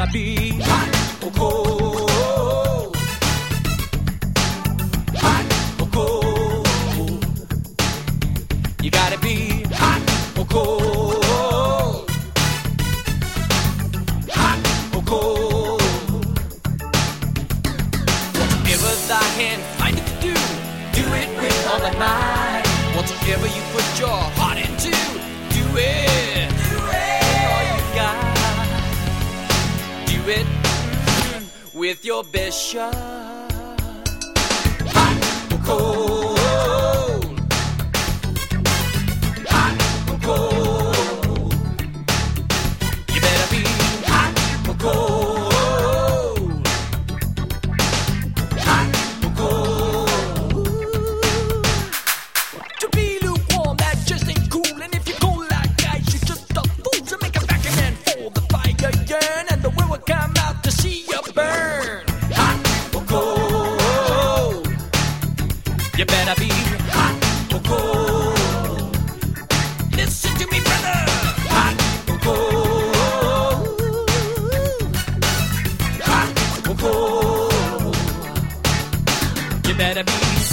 gotta be hot or cold. Hot or cold. You gotta be hot or cold. Hot or cold. Whatever thy hand findeth to do it with all thy might. Whatever you put your heart into, do it. Do it. All you got. Do it with your best shot. Hot or cold. Hot or cold. You better be hot or cold. Hot or cold. To be lukewarm, that just ain't cool. And if you're cold like ice, you're just a fool. So make a vacuum and for the fire yearn, and the wind will come out to see you burn. Hot or cold. You better be hot or cold. Listen to me, brother. Hot or cold. Hot or cold. You better be